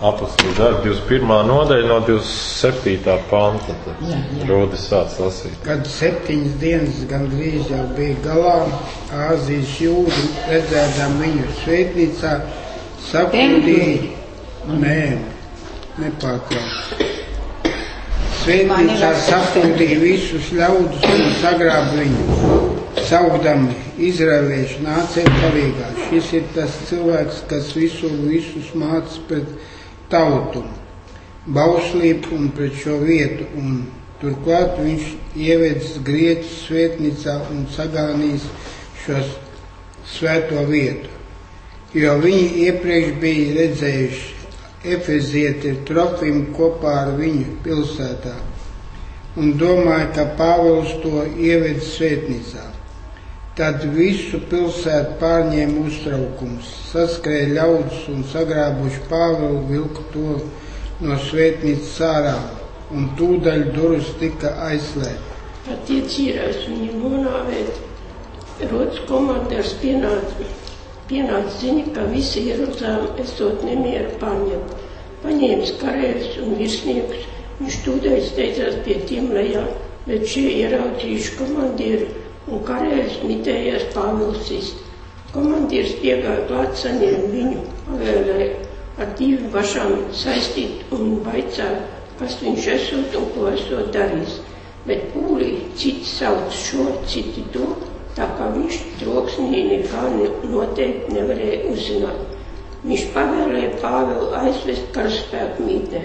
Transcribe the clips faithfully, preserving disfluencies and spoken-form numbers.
Apostolu darbu divdesmit pirmā nodaļa no divdesmit septītā panta. Rodis sāc lasīt. Kad septiņas dienas gandrīz jau bija galā, Āzijas jūdi redzēdām viņu svētnīcā, saplūdīja, nē, nepārtrauc. Svētnīcā saplūdīja visus ļaudus un sagrāb viņu. Saukdami izraelieši nāciet palīgā. Šis ir tas cilvēks, kas visu visus māca pret tautu, bauslību un pret šo vietu, un turklāt viņš ievedis grieķu svētnīcā un sagānījis šo svēto vietu. Jo viņi iepriekš bija redzējuši Efezieti Trofimu kopā ar viņu pilsētā un domāja, ka Pāvils to ieved svētnīcā. Tad visu pilsētu pārņēma uztraukums, saskrēja ļaudis un sagrābuši Pāvilu, vilka to no svētnīcas ārā, un tūdaļ durvis tika aizslēgta. Kad tie cīrās viņu nonāvēt, Rodas komandērs pienāca, pienāca ziņa, ka visi Jeruzalem esot nemieru pārņemt. Paņēmis kareivis un virsniekus, viņš tūdaļ steidzās pie tiem lejā, bet šie ieraudzījuši komandieri un kareivis mitējās Pāvilu sist. Komandieris piegāja klāt, saņēma viņu, pavēlēja ar divām bašām saistīt un vaicāja, kas viņš esot un ko esot darījis. Bet pūlī citi sauc šo, citi to, tā kā viņš troksnī nekā noteikti nevarēja uzzināt. Viņš pavēlēja Pāvilu aizvest karaspēku mītnē.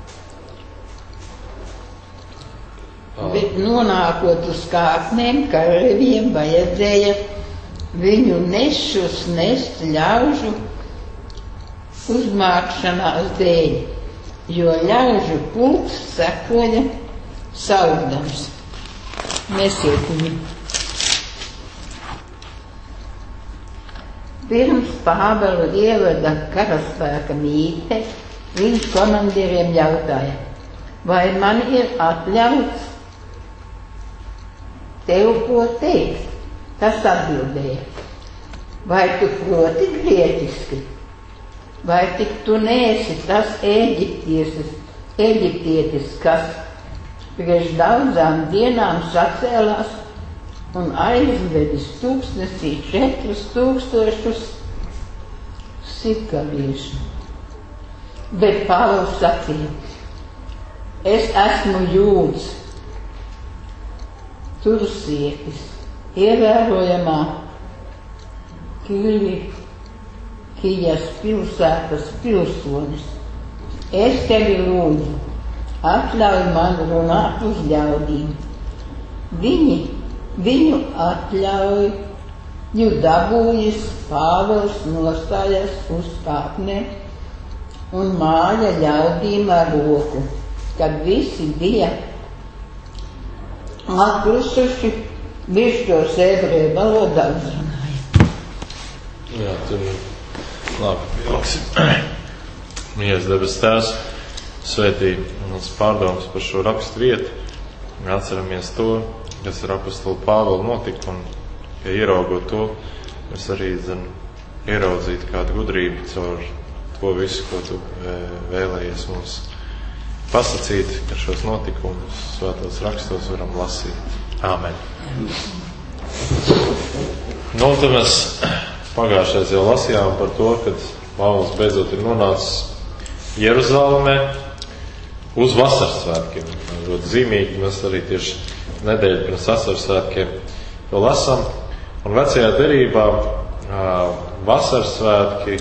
Bet nonākot uz kāpnēm, karavīriem vajadzēja viņu nešus nest ļaužu uzmākšanās dēļ, jo ļaužu pulks sekoja saukdams. Nesiet viņu. Pirms Pāvelu ievada karaspēka mītne, viņš komandieriem jautāja, vai man ir atļauts tev ko teikt? Tas atbildēja, vai tu proti grieķiski, vai tik tu neesi tas eģiptietis, eģiptietis, kas priekš daudzām dienām sacēlās un aizvedis tūkstnesī četrus tūkstošus sikaliešu. Bet Pāvils sacīja, es esmu jūds, tursietis, ievērojamā Kilikijas pilsētas pilsonis. Es tevi lūdzu, atļauj man runāt uz ļaudīm. Viņi, viņu atļauju dabūjis, Pāvils nostājas uz kāpnēm un māja ļaudīm ar roku, kad visi bija atlusuši, viņš tos ebreju valodā uzrunāja. Jā, tur labi, pilksim. Mīļais debes Tēvs, svētī mums pārdomas par šo rakstu vietu. Atceramies to, kas ar apostolu Pāvilu notika, un, ja ieraugot to, mēs arī, zin, ieraudzīt kādu gudrību caur to visu, ko tu vēlējies mums pasacīt, ka šos notikumus svētos rakstos varam lasīt. Āmen. Nu, tad mēs pagājušais jau lasījām par to, kad Pāvils beidzot ir nonācis Jeruzalemē uz vasaras svētkiem. Ļoti zīmīgi, mēs arī tieši nedēļu pirms vasaras svētkiem to lasām. Un vecajā derībā vasaras svētki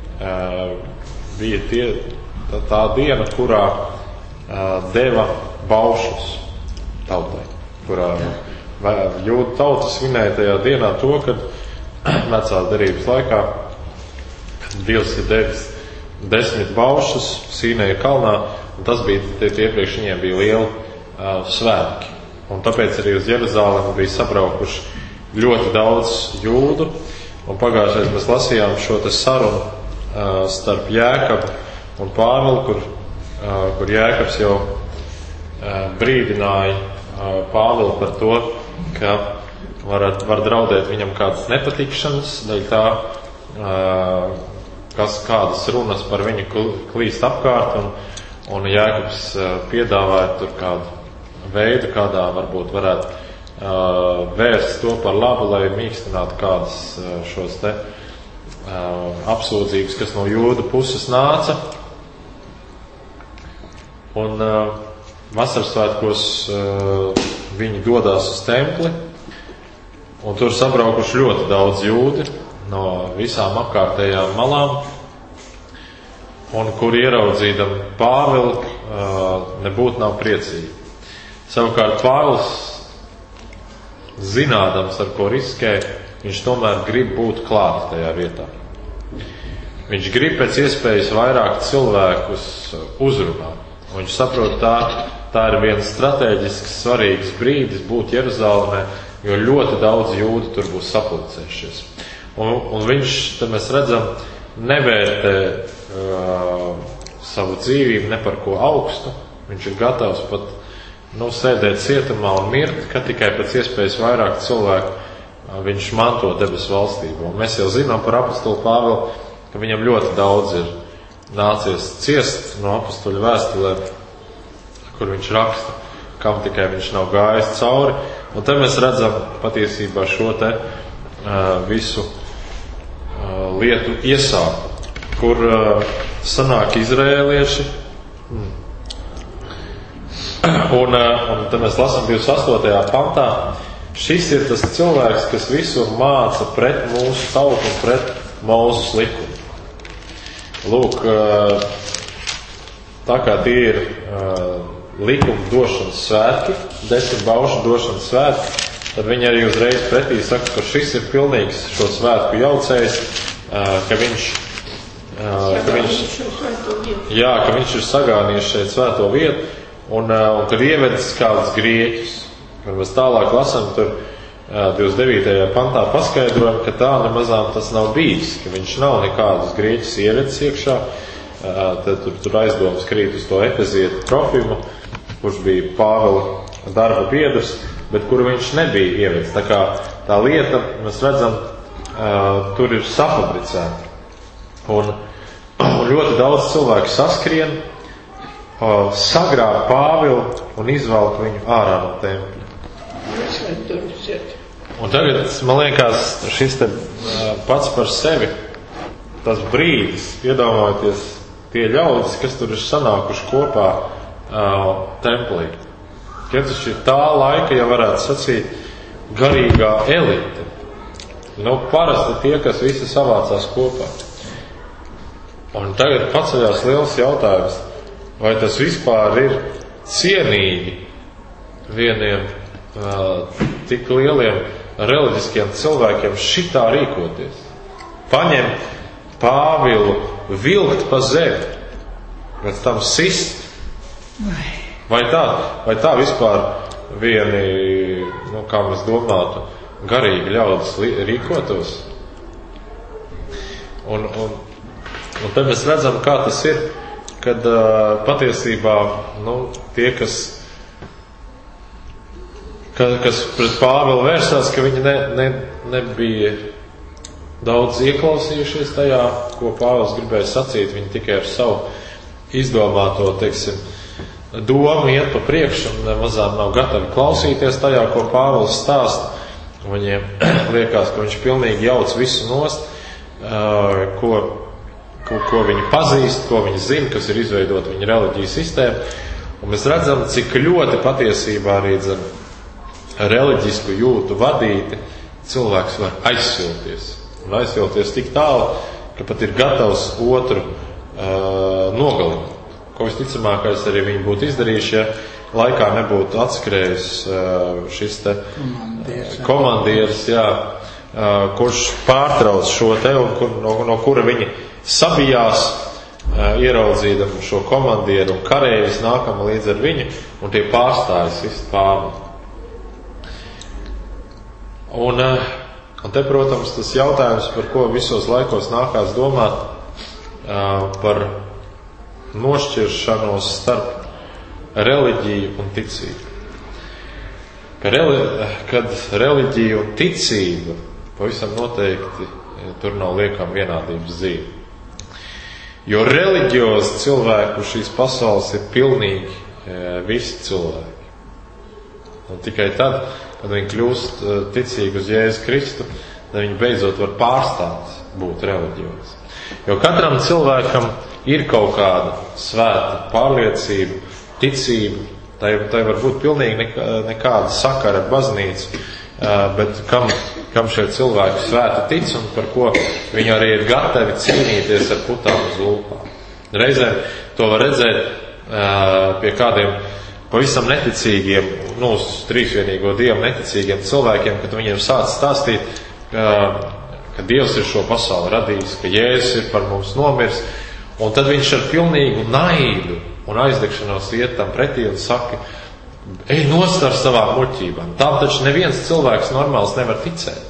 bija tie, tā, tā diena, kurā deva baušus tautai, kurā jūdu tauta svinēja tajā dienā to, kad vecās derības laikā Dievs ir devis desmit baušus Sīneja kalnā, un tas bija, tie iepriekš viņiem bija lieli uh, svētki. Un tāpēc arī uz Jeruzalemi bija sabraukuši ļoti daudz jūdu, un pagājušais mēs lasījām šo te sarunu uh, starp Jēkabu un Pāvilu, kur Uh, kur Jēkabs jau uh, brīdināja uh, Pāvilu par to, ka var, var draudēt viņam kādas nepatikšanas, dēļ tā, uh, kas kādas runas par viņu klīst apkārt, un, un Jēkabs piedāvāja tur kādu veidu, kādā varbūt varētu uh, vērst to par labu, lai mīkstinātu kādas uh, šos te uh, apsūdzības, kas no jūdu puses nāca. Un uh, vasarsvētkos uh, viņi dodās uz templi, un tur sabraukuši ļoti daudz jūdi no visām apkārtējām malām, un kur ieraudzīdam Pāvilu nebūtu nav priecīgi. Savukārt Pāvils, zinādams, ar ko riskē, viņš tomēr grib būt klāt tajā vietā. Viņš grib pēc iespējas vairāk cilvēkus uzrunāt. Viņš saprot, tā, tā ir viens strateģisks svarīgs brīdis būt Jeruzalemē, jo ļoti daudz jūdu tur būs sapulcējušies. Un, un viņš, te mēs redzam, nevērtē uh, savu dzīvību ne par ko augstu. Viņš ir gatavs pat nu, sēdēt cietumā un mirt, ka tikai pēc iespējas vairāk cilvēku uh, viņš manto debesu valstību. Un mēs jau zinām par apostolu Pāvilu, ka viņam ļoti daudz ir nācies ciest no apostoļu vēstulēm, kur viņš raksta, kam tikai viņš nav gājis cauri. Un te mēs redzam patiesībā šo te uh, visu uh, lietu iesāku, kur uh, sanāk izrēlieši. Mm. Un, uh, un te mēs lasām divdesmit astotajā pantā. Šis ir tas cilvēks, kas visur māca pret mūsu tautu un pret Mūzes likumu. Lūk, uh, tā kā tie ir uh, likuma došanas svētki, desmit baušu došanas svētki, tad viņi arī uzreiz pretī saka, ka šis ir pilnīgs šo svētku jaucējs, ka viņš, ka viņš, jā, ka viņš ir sagānījis šeit svēto vietu, un, un kad ievedis kādus grieķus. Un mēs tālāk lasam, tur divdesmit devītajā pantā paskaidrojam, ka tā nemazām tas nav bijis, ka viņš nav nekādus grieķus ievedis iekšā, tad tur, tur aizdomas krīt uz to Efezietu Trofimu, kurš bija Pāvila darba biedrs, bet kuru viņš nebija ievedis. Tā kā tā lieta, mēs redzam, uh, tur ir safabricēta. Un, un ļoti daudz cilvēku saskrien, uh, sagrāb Pāvilu un izvelk viņu ārā no tempļa. Un tagad, man liekas, šis te uh, pats par sevi, tas brīdis, iedomājieties tie ļaudis, kas tur ir sanākuši kopā uh, templī. Ja tas ir tā laika, ja varētu sacīt, garīgā elite. Nu, parasti tie, kas visi savācās kopā. Un tagad paceļās liels jautājums, vai tas vispār ir cienīgi vieniem uh, tik lieliem reliģiskiem cilvēkiem šitā rīkoties. Paņemt Pāvilu, vilkt pa zemi, pēc tam sist. Vai tā, vai tā vispār vieni, nu, kā mēs domātu, garīgi ļaudis rīkotos? Un, un, un te mēs redzam, kā tas ir, kad uh, patiesībā, nu, tie, kas, ka, kas pret Pāvilu vērsās, ka viņi ne, ne, nebija daudz ieklausījušies tajā, ko Pāvils gribēja sacīt, viņi tikai ar savu izdomāto, teiksim, domu iet pa priekšu un nemazām nav gatavi klausīties tajā, ko Pāvils stāsta. Viņiem liekas, ka viņš pilnīgi jauc visu nost, ko, ko, ko viņi pazīst, ko viņi zina, kas ir izveidota viņa reliģijas sistēma. Un mēs redzam, cik ļoti patiesībā arī dzen, reliģisku jūtu vadīti cilvēks var aizsilties. Un aizsilties tik tālu, ka pat ir gatavs otru uh, nogalināt. Ko visticamākais arī viņi būtu izdarījuši, ja laikā nebūtu atskrējis uh, šis te komandieris, komandieris jā, uh, kurš pārtrauc šo te un kur, no, no kura viņi sabijās, uh, ieraudzīdam šo komandieru un karēvis nākam līdz ar viņu, un tie pārstājas visi pāri. Un, uh, un te, protams, tas jautājums, par ko visos laikos nākās domāt, uh, par nošķiršanos starp reliģiju un ticību. Kad reliģija un ticība pavisam noteikti tur nav liekam vienādības zīme. Jo reliģiozi cilvēki uz šīs pasaules ir pilnīgi visi cilvēki. Un tikai tad, kad viņi kļūst ticīgi uz Jēzu Kristu, tad viņi beidzot var pārstāt būt reliģiozi. Jo katram cilvēkam ir kaut kāda svēta pārliecība, ticība, tai, tai var būt pilnīgi nekāda sakara ar baznīcu, bet kam, kam šie cilvēki svēti tic un par ko viņi arī ir gatavi cīnīties ar putām uz lūpām. Reizēm to var redzēt pie kādiem pavisam neticīgiem, nu, uz trīsvienīgo Dievu neticīgiem cilvēkiem, kad viņiem sāc stāstīt, ka, ka Dievs ir šo pasauli radījis, ka Jēzus ir par mums nomirs, un tad viņš ar pilnīgu naidu un aizdegšanos iet tam pretī un saka, ej nost ar savām muļķībām. Tām taču neviens cilvēks normāls nevar ticēt.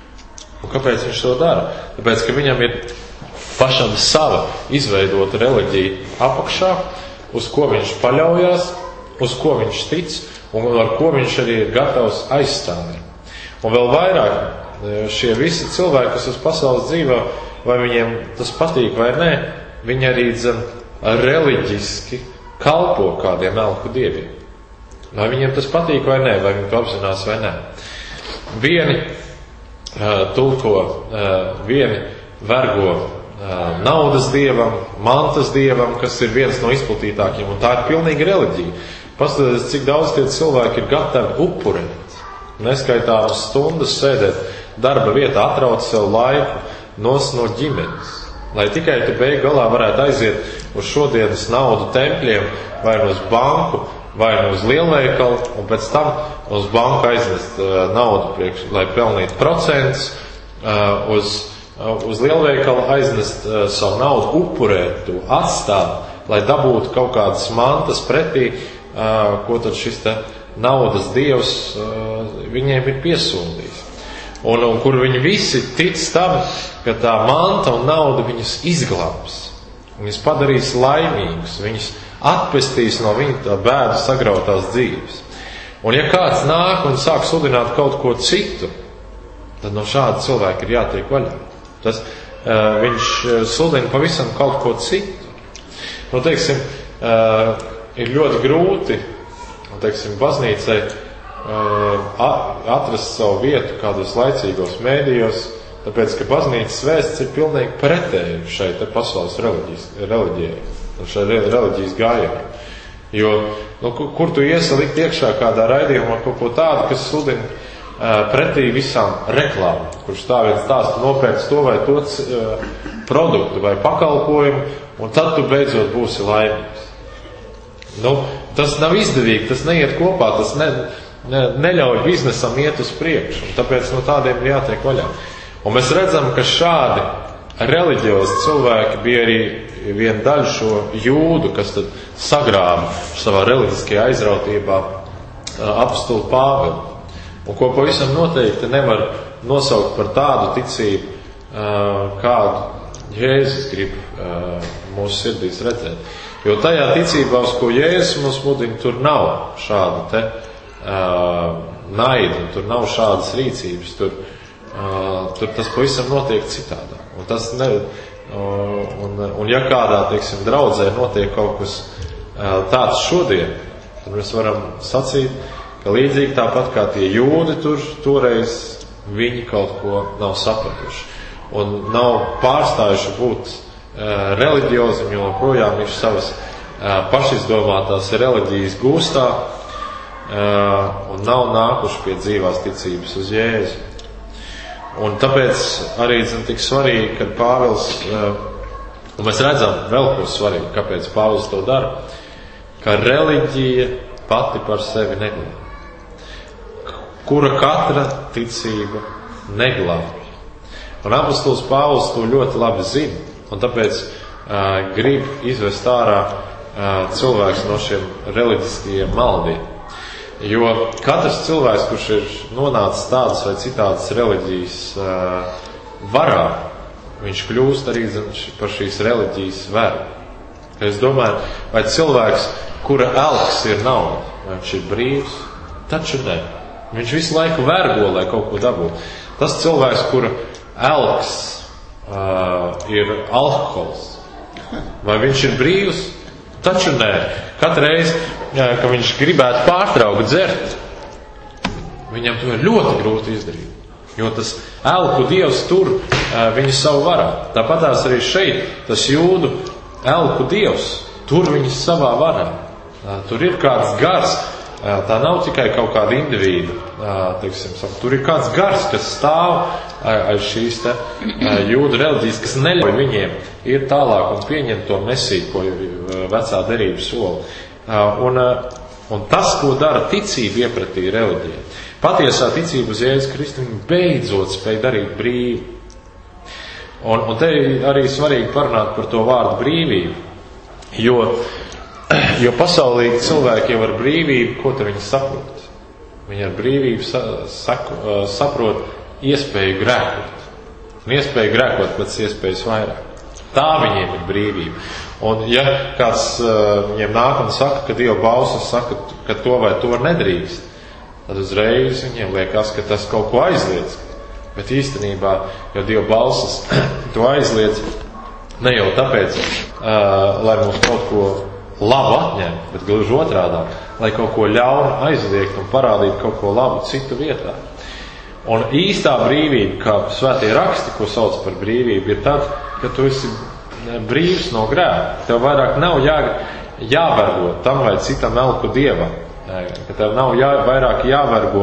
Un kāpēc viņš to dara? Tāpēc, ka viņam ir pašam sava izveidota reliģija apakšā, uz ko viņš paļaujās, uz ko viņš tic un ar ko viņš arī ir gatavs aizstāvēt. Un vēl vairāk šie visi cilvēki, kas uz pasaules dzīvo, vai viņiem tas patīk vai nē, viņi arī dzen reliģiski kalpo kādiem elku dieviem. Vai viņiem tas patīk vai nē, vai viņi to apzinās vai nē. Vieni uh, tulko, uh, vieni vergo uh, naudas dievam, mantas dievam, kas ir viens no izplatītākiem, un tā ir pilnīga reliģija. Paskatieties, cik daudz tie cilvēki ir gatavi upurēt, neskaitāmas stundas sēdēt darba vietā, atraut sev laiku nos no ģimenes, lai tikai tu beig galā varētu aiziet uz šodienas naudu tempļiem, vai no uz banku, vai no uz lielveikalu, un pēc tam uz banku aiznest uh, naudu priekš, lai pelnītu procentus, uh, uz, uh, uz lielveikalu aiznest uh, savu naudu, upurēt to, atstāt, lai dabūtu kaut kādas mantas pretī, uh, ko tad šis te naudas dievs uh, viņiem ir piesūdījis. Un, un kur viņi visi tic tam, ka tā manta un nauda viņus izglābs, viņus padarīs laimīgus, viņus atpestīs no viņa tā bēdu sagrautās dzīves. Un ja kāds nāk un sāk sludināt kaut ko citu, tad no šāda cilvēka ir jātiek vaļā. Tas, uh, viņš sludina pavisam kaut ko citu. Nu, teiksim, uh, ir ļoti grūti, teiksim, baznīcai atrast savu vietu kādos laicīgos mēdījos, tāpēc, ka baznīcas vēsts ir pilnīgi pretēji šai te pasaules reliģijai, šai reliģijas gājai. Jo, nu, kur tu iesalikt iekšā kādā raidījumā kaut ko tādu, kas sludina uh, pretī visām reklāmām, kurš tā viens stāsta nopērts to vai to uh, produktu vai pakalpojumu, un tad tu beidzot būsi laimīgs. Nu, tas nav izdevīgi, tas neiet kopā, tas ne, ne, neļauj biznesam iet uz priekšu, un tāpēc no tādiem ir jātiek vaļā. Un mēs redzam, ka šādi reliģiozi cilvēki bija arī viena daļa šo jūdu, kas tad sagrāba savā reliģiskajā aizrautībā apostulu Pāvilu. Un ko pavisam noteikti nevar nosaukt par tādu ticību, kādu Jēzus grib mūsu sirdīs redzēt. Jo tajā ticībā, uz ko Jēzus mums mudina, tur nav šāda te uh, naida, tur nav šādas rīcības, tur, uh, tur tas pavisam notiek citādāk. Un, tas ne, uh, un, un ja kādā, teiksim, draudzē notiek kaut kas uh, tāds šodien, tad mēs varam sacīt, ka līdzīgi tāpat kā tie jūdi tur toreiz, viņi kaut ko nav sapratuši. Un nav pārstājuši būt reliģiozi, jo projām ir savas pašizdomātās reliģijas gūstā un nav nākuši pie dzīvās ticības uz Jēzu. Un tāpēc arī zin, tik svarīgi, kad Pāvils, un mēs redzam vēl ko svarīgi, kāpēc Pāvils to dara, ka reliģija pati par sevi neglābj, kura katra ticība neglābj. Un apostols Pāvils to ļoti labi zina. Un tāpēc uh, grib izvest ārā uh, cilvēks no šiem reliģiskajiem maldiem. Jo katrs cilvēks, kurš ir nonācis tādas vai citādas reliģijas uh, varā, viņš kļūst arī par šīs reliģijas veru. Es domāju, vai cilvēks, kura elks ir nauda, vai viņš ir brīvs, taču ne. Viņš visu laiku vergo, lai kaut ko dabūtu. Tas cilvēks, kura elks Uh, ir alkohols, Vai viņš ir brīvs? Taču nē. Katru reizi, kad viņš gribētu pārtraukt dzert, viņam to ir ļoti grūti izdarīt. Jo tas elku dievs tur viņu savu varā. Tāpatās arī šeit tas jūdu elku dievs tur viņu savā varā. Tur ir kāds gars. Tā nav tikai kaut kāda individu, teiksim, tur ir kāds gars, kas stāv aiz šīs te jūdu reliģijas, kas neļauj viņiem iet tālāk un pieņemt to mesiju, ko vecā derība sola. Un, un tas, ko dara ticība iepratī reliģija. Patiesā ticība uz Jēzus Kristu beidzot spēj darīt brīvi. Un, un te arī svarīgi parunāt par to vārdu brīvību, jo Jo pasaulīgi cilvēki jau ar brīvību, ko te viņi saprot? Viņi ar brīvību sa, saku, saprot iespēju grēkot. Un iespēju grēkot pēc iespējas vairāk. Tā viņiem ir brīvība. Un ja kāds viņiem nāk un saka, ka Dieva balss saka, ka to vai to nedrīkst, tad uzreiz viņiem liekas, ka tas kaut ko aizliedz. Bet īstenībā, jo Dieva balss to aizliedz, ne jau tāpēc, lai mums kaut ko labu atņem, bet gluži otrādāk, lai kaut ko ļaunu aizliegt un parādīt kaut ko labu citu vietā. Un īstā brīvība, kā svētie raksti, ko sauc par brīvību, ir tad, ka tu esi brīvs no grēka. Tev vairāk nav jā, jāvergo tam vai citam elku dievam. Ka tev nav jā, vairāk jāvergo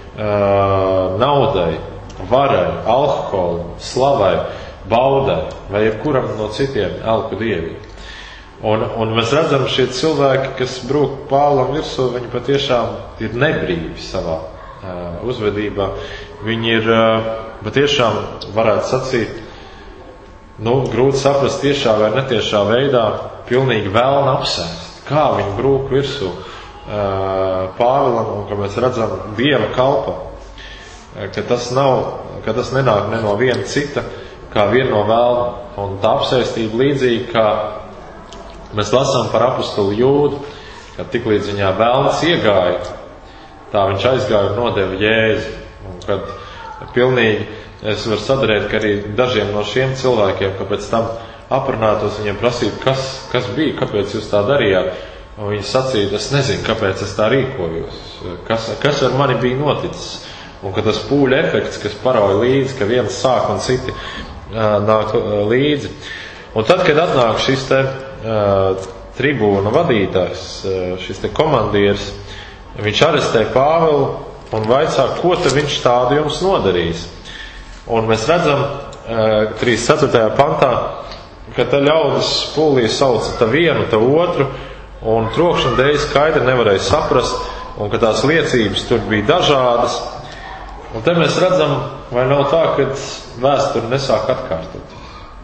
uh, naudai, varai, alkoholam, slavai, baudai vai jebkuram no citiem elku dieviem. Un, un mēs redzam, šie cilvēki, kas brūk Pāvlam virsū, viņi patiešām ir nebrīvi savā uh, uzvedībā. Viņi ir uh, patiešām, varētu sacīt, nu, grūti saprast tiešā vai netiešā veidā, pilnīgi vēlna apsēst. Kā viņi brūk virsū uh, Pāvilam, un ka mēs redzam Dieva kalpa, uh, ka tas nav, ka tas nenāk ne no viena cita, kā viena no vēlna. Un tā apsēstība līdzīgi, kā mēs lasām par apostulu Jūdu, kad tiklīdz viņā vēlns iegāja, tā viņš aizgāja un nodeva Jēzu. Un kad pilnīgi es varu sadarēt, ka arī dažiem no šiem cilvēkiem, ka pēc tam aprunātos viņiem prasīt, kas, kas bija, kāpēc jūs tā darījāt. Un viņi sacīja, es nezinu, kāpēc es tā rīkojos, kas, kas ar mani bija noticis. Un ka tas pūļa efekts, kas parauja līdzi, ka viens sāk un citi uh, nāk uh, līdzi. Un tad, kad atnāk šis te Uh, tribūna vadītājs, uh, šis te komandieris, viņš arestē Pāvilu un vaicā, ko te viņš tādu jums nodarīs. Un mēs redzam uh, trīsdesmit ceturtajā pantā, ka te ļaudis pūlī sauca ta vienu, ta otru, un trokšņa dēļ skaidri nevarēja saprast, un ka tās liecības tur bija dažādas. Un te mēs redzam, vai nav tā, ka vēsture nesāk atkārtot.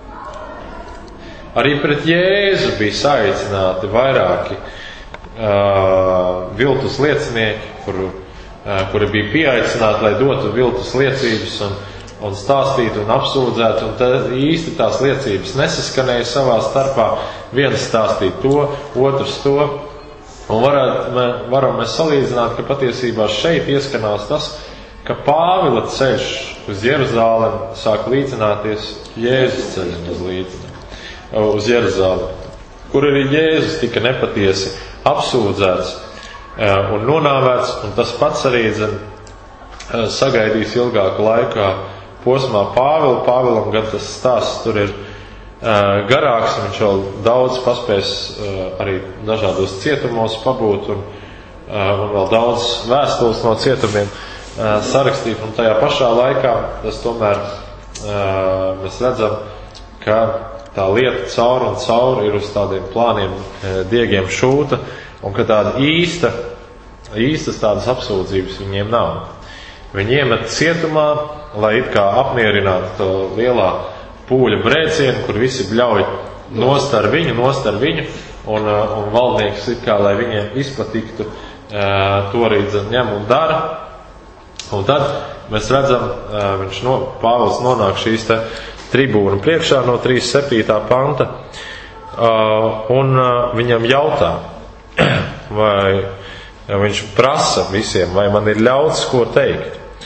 Arī pret Jēzu bija saicināti vairāki uh, viltus liecinieki, kuru, uh, kuri bija pieaicināti, lai dotu viltus liecības un, un stāstītu un apsūdzētu, un tad īsti tās liecības nesaskanēja savā starpā. Viens stāstīja to, otrs to, un varētu, mē, varam mēs salīdzināt, ka patiesībā šeit ieskanās tas, ka Pāvila ceļš uz Jeruzālemi sāk līdzināties Jēzus ceļam uz līdzinājumu. Uz Jeruzālemi, kur arī Jēzus tika nepatiesi apsūdzēts un nonāvēts, un tas pats arī zin, sagaidīs ilgāku laikā posmā Pāvilu. Pāvilam gan tas stāsts tur ir garāks, viņš vēl daudz paspēs arī dažādos cietumos pabūt, un, un vēl daudz vēstules no cietumiem sarakstīt, un tajā pašā laikā tas tomēr mēs redzam, ka tā lieta caur un caur ir uz tādiem plāniem diegiem šūta, un ka tāda īsta, īstas tādas apsūdzības viņiem nav. Viņi iemet cietumā, lai it kā apmierinātu to lielā pūļa brēcienu, kur visi bļauj nost ar viņu, nost ar viņu, un, un valdnieks it kā, lai viņiem izpatiktu, to arī ņem un dara. Un tad mēs redzam, viņš no, Pāvils nonāk šīs te tribūnu priekšā no trīsdesmit septītā panta, uh, un uh, viņam jautā, vai viņš prasa visiem, vai man ir ļauts ko teikt.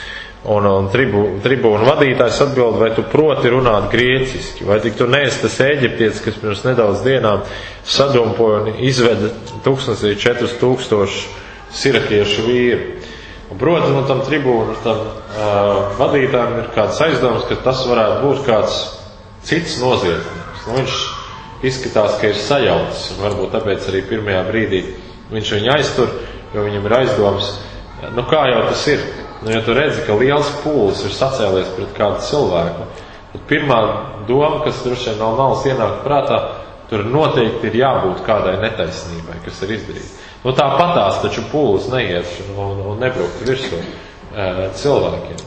Un, un tribu, tribūnu vadītājs atbild, vai tu proti runāt grieķiski, vai tik tu neesi tas eģiptietis, kas pirms nedaudz dienām sadumpoja un izveda tūkstnesī četrus tūkstošus sirakiešu vīru. Un, proti, no tam tribūnu tam uh, vadītājiem ir kāds aizdoms, ka tas varētu būt kāds cits noziedznieks. Nu, viņš izskatās, ka ir sajaucis, un varbūt tāpēc arī pirmajā brīdī viņš viņu aiztur, jo viņam ir aizdoms, nu kā jau tas ir. Nu, ja tu redzi, ka liels pūlis ir sacēlies pret kādu cilvēku, tad pirmā doma, kas droši vien nav malas ienāk prātā, tur noteikti ir jābūt kādai netaisnībai, kas ir izdarīta. Nu, tāpatās taču pūlis neiet un, un nebraukt virsū e, cilvēkiem.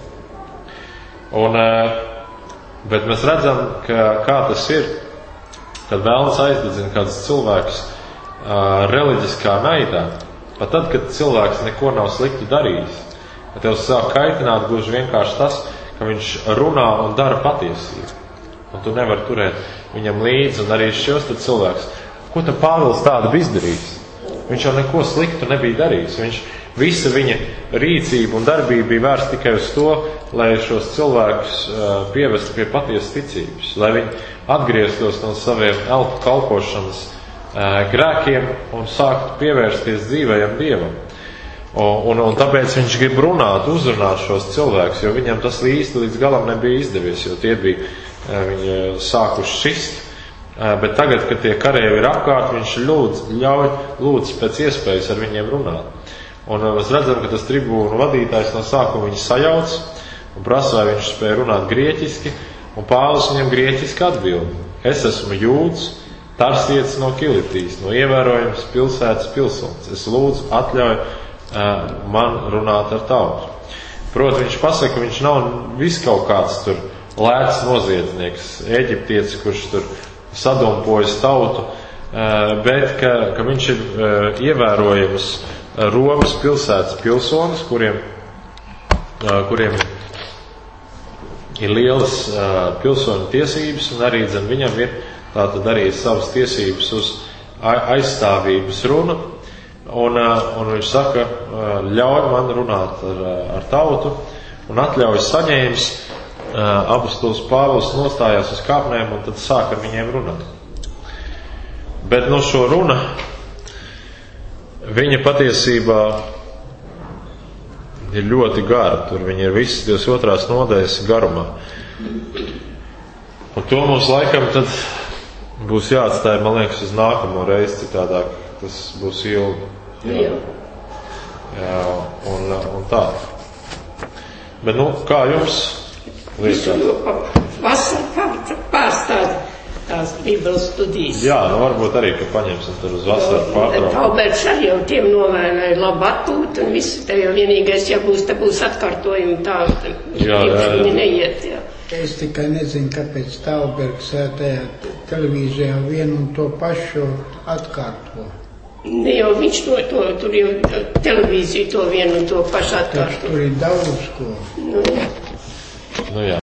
Un, e, bet mēs redzam, ka kā tas ir, kad vēlns aizdedzina kādus cilvēkus e, reliģiskā naidā, pat tad, kad cilvēks neko nav slikti darījis. Ja tev sāk kaitināt gluži vienkārši tas, ka viņš runā un dara patiesību. Un tu nevari turēt viņam līdzi, un arī šos tad cilvēks. Ko tad Pāvils tādu bija izdarījis? Viņš jau neko sliktu nebija darījis. Viņš, visa viņa rīcība un darbība bija vērsta tikai uz to, lai šos cilvēkus uh, pievestu pie patiesas ticības, lai viņi atgrieztos no saviem elpu kalpošanas uh, grēkiem un sāktu pievērsties dzīvajam Dievam. Un, un, un tāpēc viņš grib runāt, uzrunāt šos cilvēkus, jo viņam tas īsti līdz galam nebija izdevies, jo tie bija viņi sākuši šist. Bet tagad, kad tie karēvi ir apkārt, viņš lūdz, ļauj, lūdz pēc iespējas ar viņiem runāt. Un mēs redzam, ka tas tribūnu vadītājs no sākuma viņu sajauc un prasa, vai viņš spēja runāt grieķiski, un Pāvils viņam grieķiski atbild. Es esmu jūds, tarsietis no Kilitijas, no ievērojams pilsētas pilsonis. Es lūdzu atļauju man runāt ar tautu. Proti, viņš pasaka, ka viņš nav viss kaut kāds tur lēts noziedznieks, eģiptietis, kurš tur sadumpojas tautu, bet ka, ka viņš ir ievērojams Romas pilsētas pilsonis, kuriem, kuriem ir lielas pilsoņu tiesības, un arī zem viņam ir tātad arī savas tiesības uz aizstāvības runu. Un, un viņš saka, ļauj man runāt ar, ar tautu, un atļauj saņēmis, apostols Pāvils nostājās uz kāpnēm, un tad sāk ar viņiem runāt. Bet no šo runa, viņa patiesībā ir ļoti gara, tur viņa ir visas divdesmit otrās nodaļas garumā. Un to mums laikam tad būs jāatstāj, man liekas, uz nākamo reizi, citādāk tas būs ilgi. Jā. Jā, un, un tā. Bet, nu, kā jums liekas? Vasarā pārstāv tās Bībeles studijas. Jā, nu, varbūt arī, ka paņemsim tur uz vasaru pārtraukumu. Alberts arī jau tiem novēlēja labu atpūtu, un viss te jau vienīgais, ja būs, te būs atkārtojumi tā, jā, jā, jā. Viņi neiet, jā. Es tikai nezinu, kāpēc Talbergs tajā televīzijā vienu un to pašu atkārto. Ne jau viņš to, to, tur jau televīziju to vienu un to pašu atkārto. Tur ir daudz ko. Nu, jā. Nu, jā.